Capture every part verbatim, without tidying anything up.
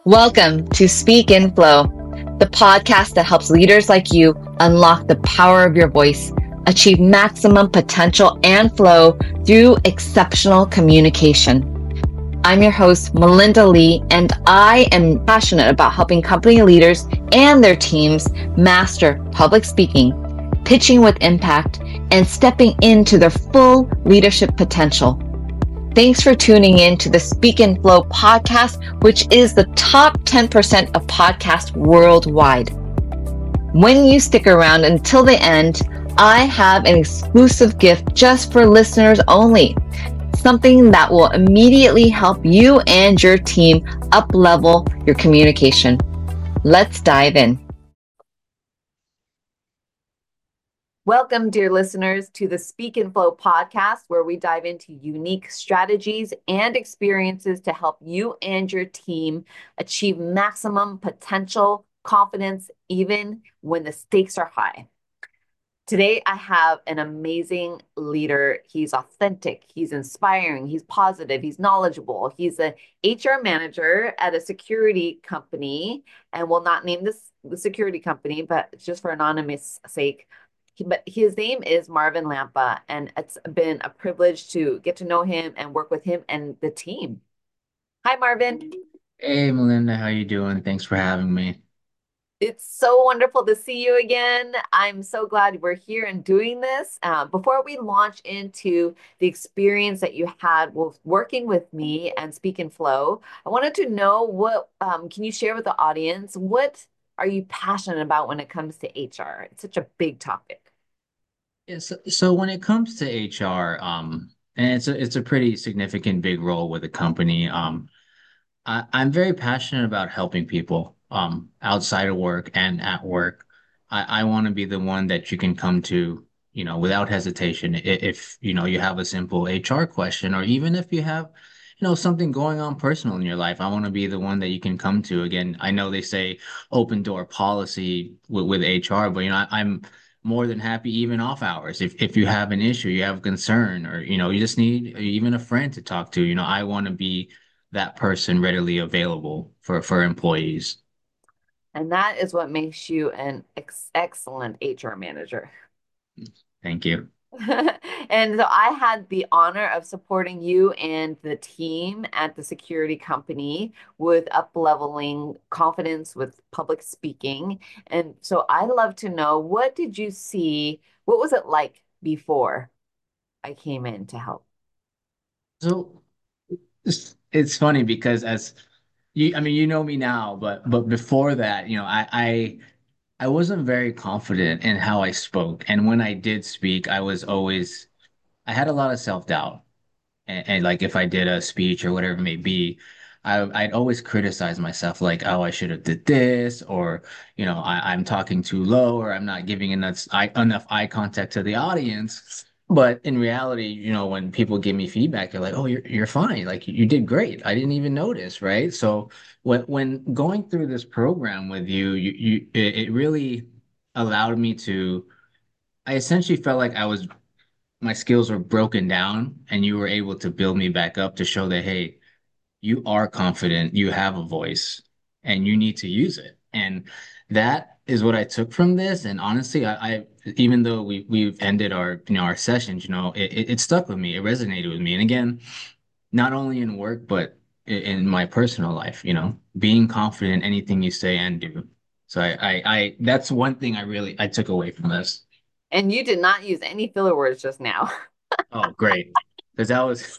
Welcome to Speak in Flow, the podcast that helps leaders like you unlock the power of your voice, achieve maximum potential and flow through exceptional communication. I'm your host, Melinda Lee, and I am passionate about helping company leaders and their teams master public speaking, pitching with impact, and stepping into their full leadership potential. Thanks for tuning in to the Speak in Flow podcast, which is the top ten percent of podcasts worldwide. When you stick around until the end, I have an exclusive gift just for listeners only. Something that will immediately help you and your team up-level your communication. Let's dive in. Welcome, dear listeners, to the Speak in Flow podcast, where we dive into unique strategies and experiences to help you and your team achieve maximum potential, confidence, even when the stakes are high. Today, I have an amazing leader. He's authentic, he's inspiring, he's positive, he's knowledgeable. He's a H R manager at a security company, and will not name this the security company, but just for anonymous sake. He, but his name is Marvin Lampa, and it's been a privilege to get to know him and work with him and the team. Hi, Marvin. Hey Melinda, how you doing? Thanks for having me. It's so wonderful to see you again. I'm so glad we're here and doing this. Uh, before we launch into the experience that you had with working with me and Speak and Flow, I wanted to know what um, can you share with the audience? What are you passionate about when it comes to H R? It's such a big topic. Yeah, so, so when it comes to H R, um, and it's a it's a pretty significant big role with the company. Um, I, I'm very passionate about helping people, um, outside of work and at work. I, I want to be the one that you can come to, you know, without hesitation. I- If, you know, you have a simple H R question, or even if you have, you know, something going on personal in your life, I want to be the one that you can come to. Again, I know they say open door policy with, with H R, but you know, I, I'm more than happy even off hours. If if you have an issue, you have a concern, or you know, you just need even a friend to talk to, you know, I want to be that person readily available for for employees. And that is what makes you an ex excellent H R manager. Thank you. And so I had the honor of supporting you and the team at the security company with up-leveling confidence with public speaking. And so I'd love to know, what did you see? What was it like before I came in to help? So it's, it's funny because as you, I mean, you know me now, but but before that, you know, I I I wasn't very confident in how I spoke, and when I did speak, I was always I had a lot of self-doubt. And, and like if I did a speech or whatever it may be, I I'd always criticize myself like, oh, I should have did this, or you know, I, I'm talking too low, or I'm not giving enough eye enough eye contact to the audience. But in reality, you know, when people give me feedback, they're like, oh, you're you're fine. Like you did great. I didn't even notice, right? So when when going through this program with you, you you it, it really allowed me to I essentially felt like I was my skills were broken down and you were able to build me back up to show that, hey, you are confident, you have a voice, and you need to use it. And that is what I took from this. And honestly, I, I even though we we've ended our you know our sessions, you know, it, it, it stuck with me. It resonated with me. And again, not only in work, but in, in my personal life, you know, being confident in anything you say and do. So I, I, I that's one thing I really I took away from this. And you did not use any filler words just now. Oh, great. Because that was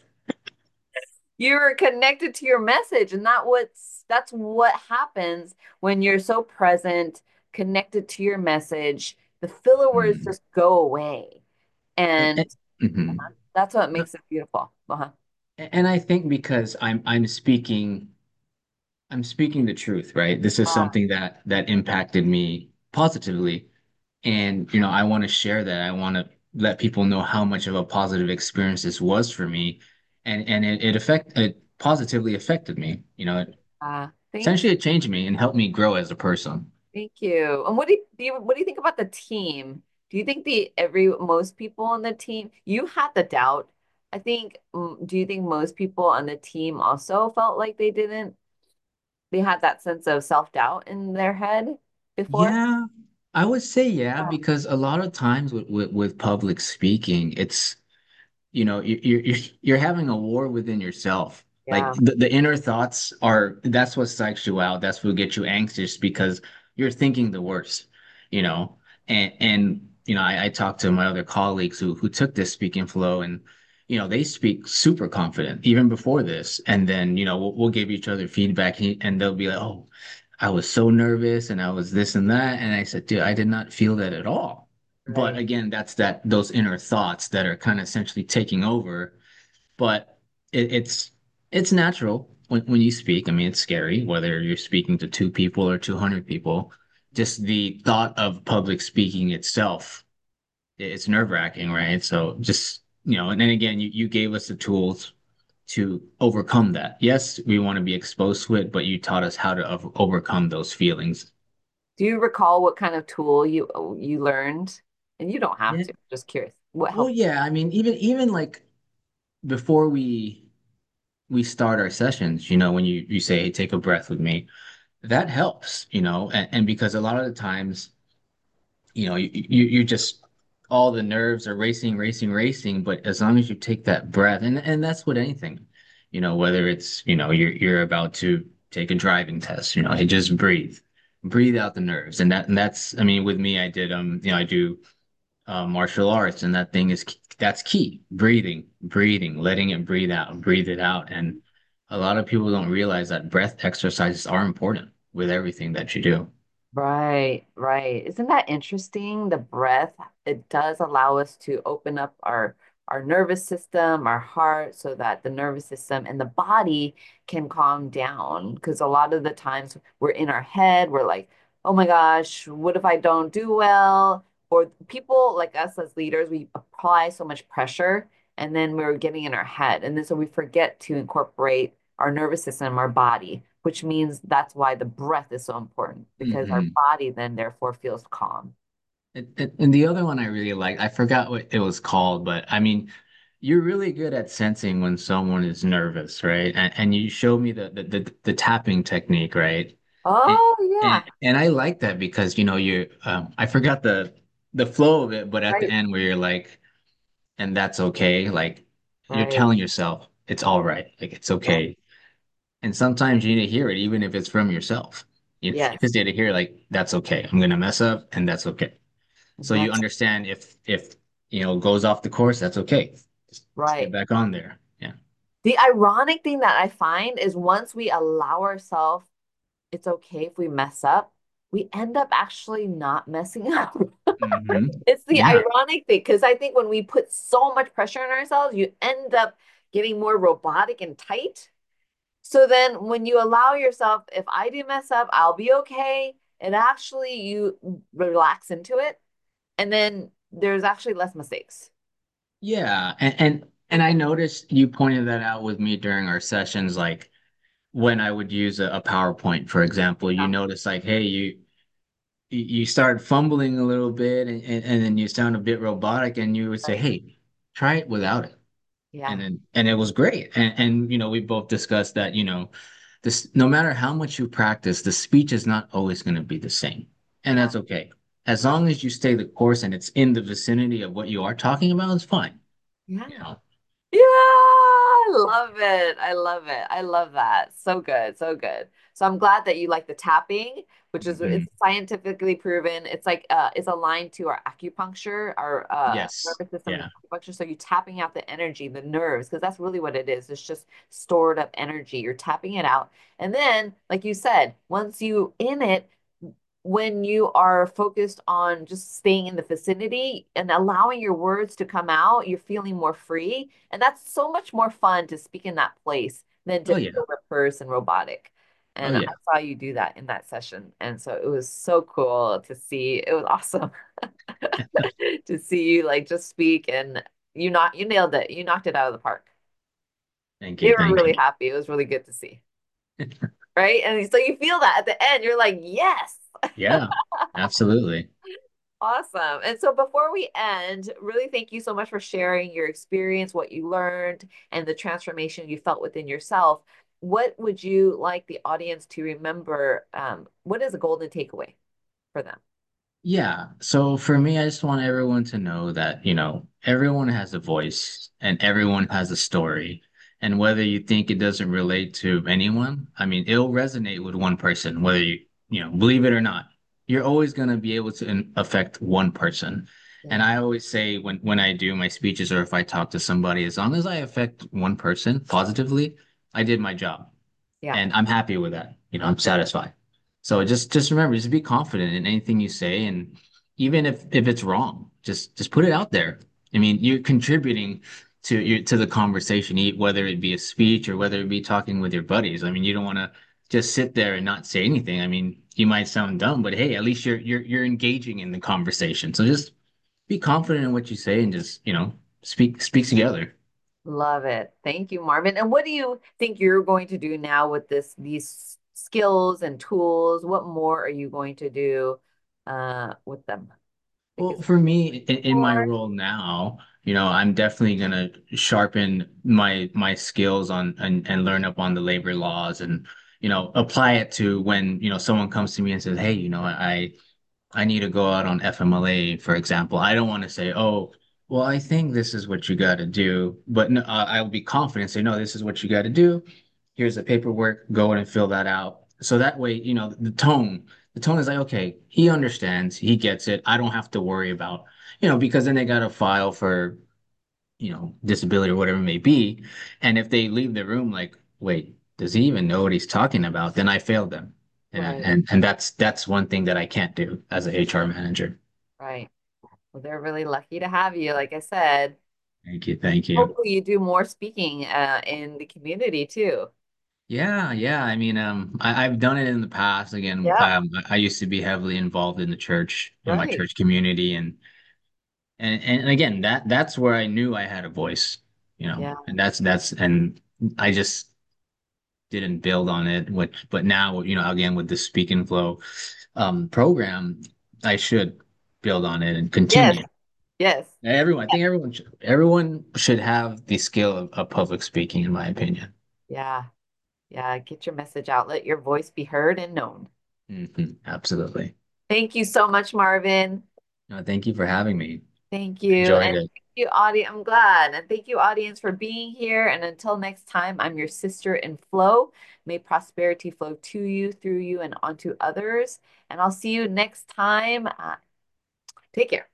You're connected to your message, and that what's that's what happens when you're so present, connected to your message. The filler words mm, just go away, and, and and- mhm. that's what makes it beautiful. Uh-huh. And I think because I'm I'm speaking I'm speaking the truth, right? This is Ah, something that that impacted me positively. And you know, I want to share that. I want to let people know how much of a positive experience this was for me. And and it, it affect it positively affected me. You know, it, uh, thank essentially it changed me and helped me grow as a person. thank you. And what do you, do you what do you think about the team? Do you think the every most people on the team, you had the doubt. I think, mm, do you think most people on the team also felt like they didn't they had that sense of self-doubt in their head before? Yeah, I would say yeah, because a lot of times with, with, with public speaking, it's you know you- you're you're you're having a war within yourself. Like Yeah, the, the inner thoughts are that's what psychs you out. That's what gets you anxious because you're thinking the worst, you know. And and you know, I, I talked to my other colleagues who who took this speaking flow and you know they speak super confident even before this. And then you know we'll, we'll give each other feedback and and they'll be like, oh, I was so nervous and I was this and that. And I said, dude, I did not feel that at all. But right. again, that's that those inner thoughts that are kind of essentially taking over. But it, it's it's natural when when you speak. I mean, it's scary whether you're speaking to two people or two hundred people. Just the thought of public speaking itself, it's nerve-wracking, right? So just, you know, and then again, you, you gave us the tools to overcome that. Yes, we want to be exposed to it, but you taught us how to ov- overcome those feelings. Do you recall what kind of tool you you learned? And you don't have Yeah. to, just curious. What Well, helped? yeah, I mean, even even like before we we start our sessions, you know, when you you say, hey, take a breath with me, that helps, you know, and, and because a lot of the times, you know, you, you you just all the nerves are racing, racing, racing, but as long as you take that breath, and and that's what anything, you know, whether it's, you know, you're you're about to take a driving test, you know, hey, just breathe. Breathe out the nerves. And that and that's I mean, with me, I did um, you know, I do uh, martial arts, and that thing is that's key. Breathing, breathing, letting it breathe out, breathe it out. And a lot of people don't realize that breath exercises are important with everything that you do. Right, right. Isn't that interesting? The breath, it does allow us to open up our our nervous system, our heart, so that the nervous system and the body can calm down. Because a lot of the times we're in our head, we're like, oh my gosh, what if I don't do well? Or people like us as leaders, we apply so much pressure and then we're getting in our head. And then so we forget to incorporate our nervous system, our body, which means that's why the breath is so important because our Hmm. body then therefore feels calm. And, and and the other one I really like, I forgot what it was called, but I mean, you're really good at sensing when someone is nervous, right? And and you showed me the the the, the tapping technique, right? And, Oh, and yeah, and I like that because you know you um I forgot the the flow of it, but at the right, end where you're like, and that's okay, like you're right. telling yourself it's all right, like it's Yeah. okay. And sometimes you need to hear it, even if it's from yourself. You, you Yes, just need to hear like that's okay. I'm gonna mess up, and that's okay. So you that's understand if if you know goes off the course, that's okay. Just, just get right. back on there. Yeah. The ironic thing that I find is once we allow ourselves, it's okay if we mess up, we end up actually not messing up. Hmm. It's the Yeah. ironic thing because I think when we put so much pressure on ourselves, you end up getting more robotic and tight. So then when you allow yourself, if I do mess up, I'll be okay. And actually you relax into it. And then there's actually less mistakes. Yeah. And and and I noticed you pointed that out with me during our sessions, like when I would use a, a PowerPoint, for example, you Yeah. notice like, hey, you you you start fumbling a little bit and, and, and then you sound a bit robotic and you would say, Right. hey, try it without it. And Yeah. then and it was great. And and you know, we both discussed that, you know, this no matter how much you practice, the speech is not always going to be the same. And Yeah. that's okay. As long as you stay the course and it's in the vicinity of what you are talking about, it's fine. You Yeah. know. Yeah, I love it. I love it. I love that. So good. So good. So I'm glad that you like the tapping, which is it's Mhm. scientifically proven. It's like uh it's aligned to our acupuncture, our uh Yes. nervous system is Yeah. acupuncture. So you're tapping out the energy, the nerves, because that's really what it is. It's just stored up energy. You're tapping it out. And then, like you said, once you in it, when you are focused on just staying in the vicinity and allowing your words to come out, you're feeling more free. And that's so much more fun to speak in that place than to Oh yeah. feel rehearsed and robotic. Oh And I yeah. saw you do that in that session. And so it was so cool to see. It was awesome to see you like just speak and you not you nailed it. You knocked it out of the park. Thank They you. were Thank really you. happy. It was really good to see. Right. And so you feel that at the end, you're like, yes. Yeah. Absolutely. Awesome. And so before we end, really thank you so much for sharing your experience, what you learned, and the transformation you felt within yourself. what would you like the audience to remember? Um, what is a golden takeaway for them? Yeah. So for me, I just want everyone to know that, you know, everyone has a voice and everyone has a story. And whether you think it doesn't relate to anyone, I mean, it'll resonate with one person, whether you, you know, believe it or not. You're always going to be able to in- affect one person. And Yeah. I always say when when I do my speeches or if I talk to somebody, as long as I affect one person positively, I did my job. Yeah. And I'm happy with that. You know, I'm satisfied. So just just remember, just be confident in anything you say, and even if if it's wrong, just just put it out there. I mean, you're contributing to your to the conversation, e- whether it be a speech or whether it be talking with your buddies. I mean, you don't want to just sit there and not say anything. I mean, you might sound dumb, but hey, at least you're you're you're engaging in the conversation. So just be confident in what you say and just, you know, speak speak together. Love it. Thank you, Marvin. And what do you think you're going to do now with this, these skills and tools? What more are you going to do uh, with them? Think Well, it's for me, in, in my more. role now, you know, I'm definitely gonna sharpen my my skills on and, and learn up on the labor laws and, you know, apply it to when, you know, someone comes to me and says, hey, you know, I I need to go out on F M L A, for example. I don't want to say, oh, well, I think this is what you got to do, but no, uh, I'll be confident, say, no, this is what you got to do. Here's the paperwork, go in and fill that out. So that way, you know, the tone, the tone is like, okay, he understands, he gets it. I don't have to worry about, you know, because then they got to file for, you know, disability or whatever it may be. And if they leave the room like, wait, does he even know what he's talking about? Then I failed them. And Right, and and that's that's one thing that I can't do as a H R manager. right. Well, they're really lucky to have you. Like I said, Thank you, thank you. hopefully you do more speaking uh, in the community too. Yeah, yeah. I mean, um, I, I've done it in the past. Again, Yeah, um, I used to be heavily involved in the church, in my right. church community, and and and again, that that's where I knew I had a voice, you know, Yeah. and that's that's and I just didn't build on it. Which, but now, you know, again with the Speak and Flow um program, I should build on it and Yes, continue. yes. Everyone, I think everyone should, everyone should have the skill of, of public speaking, in my opinion. Yeah, yeah. Get your message out. Let your voice be heard and known. Hmm, absolutely. Thank you so much, Marvin. No, thank you for having me. Thank I you. enjoyed And it. thank you, audience. I'm glad. And thank you, audience, for being here. And until next time, I'm your sister in flow. May prosperity flow to you, through you, and onto others. And I'll see you next time. Uh, take care.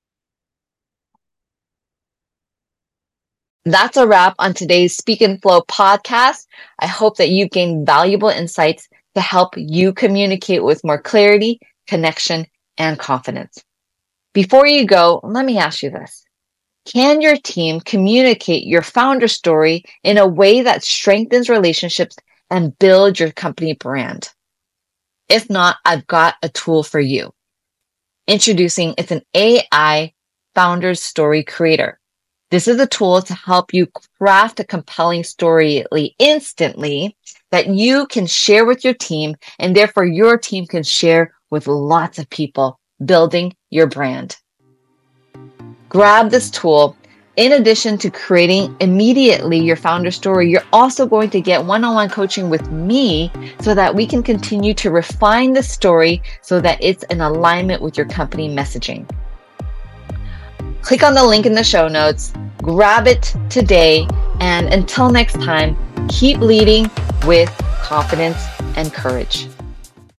That's a wrap on today's Speak and Flow podcast. I hope that you've gained valuable insights to help you communicate with more clarity, connection, and confidence. Before you go, let me ask you this. Can your team communicate your founder story in a way that strengthens relationships and builds your company brand? If not, I've got a tool for you. Introducing it's an A I Founders Story Creator. This is a tool to help you craft a compelling story instantly that you can share with your team, and therefore your team can share with lots of people, building your brand. Grab this tool. In addition to creating immediately your founder story, you're also going to get one-on-one coaching with me so that we can continue to refine the story so that it's in alignment with your company messaging. Click on the link in the show notes, grab it today, and until next time, keep leading with confidence and courage.